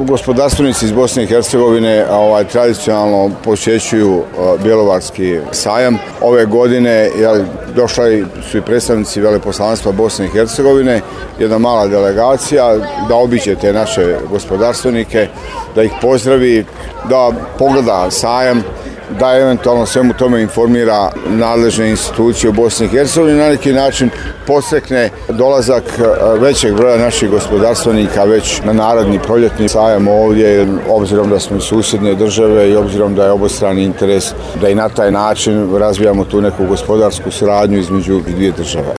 gospodarstvenici iz Bosne i Hercegovine tradicionalno posjećuju Bjelovarski sajam. Ove godine došli su i predstavnici veleposlanstva Bosne i Hercegovine, jedna mala delegacija da obiđe te naše gospodarstvenike, da ih pozdravi, da pogleda sajam, da eventualno svemu tome informira nadležne institucije u Bosni i Hercegovini, na neki način podstakne dolazak većeg broja naših gospodarstvenika već na naredni proljetni sajam ovdje, obzirom da smo i susjedne države i obzirom da je obostrani interes da i na taj način razvijamo tu neku gospodarsku suradnju između dvije države.